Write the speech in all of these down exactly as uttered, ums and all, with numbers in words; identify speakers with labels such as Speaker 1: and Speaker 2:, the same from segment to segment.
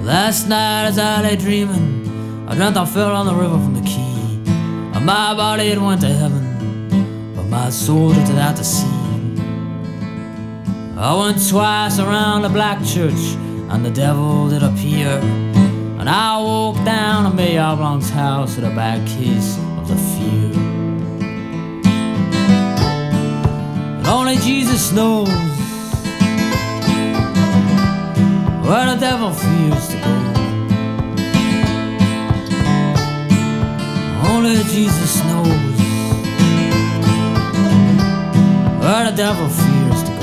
Speaker 1: Last night as I lay dreaming, I dreamt I fell on the river from the quay, and my body it went to heaven, but my soul drifted out to sea. I went twice around the black church, and the devil did appear, and I walked down to Mayor Blanc's house with a bad case of the fear. And only Jesus knows where the devil fears to go. Only Jesus knows where the devil fears to go.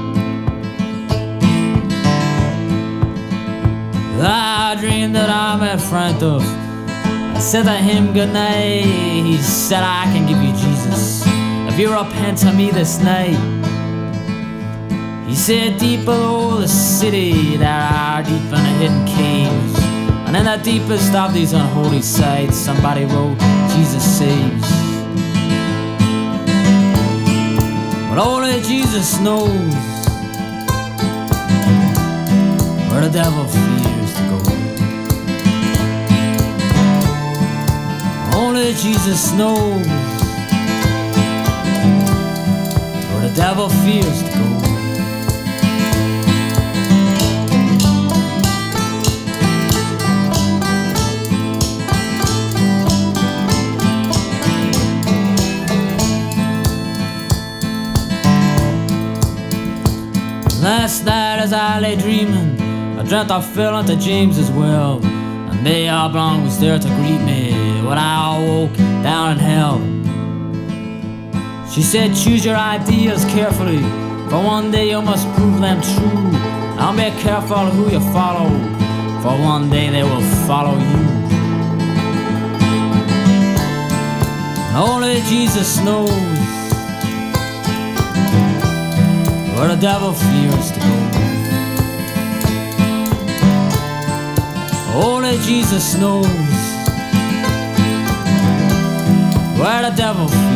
Speaker 1: I dreamed that I met Frank Duff. I said to him goodnight. He said, I can give you Jesus if you repent to me this night. He said, deep below the city there are deep and hidden caves, and in the deepest of these unholy sites somebody wrote, Jesus saves. But only Jesus knows where the devil fears to go. Only Jesus knows where the devil fears to go. Last night as I lay dreaming, I dreamt I fell into James's well, and Mayor Blanc was there to greet me when I awoke down in hell. She said, choose your ideas carefully, for one day you must prove them true. Now be careful who you follow, for one day they will follow you. And only Jesus knows where the devil fears to go. Only Jesus knows where the devil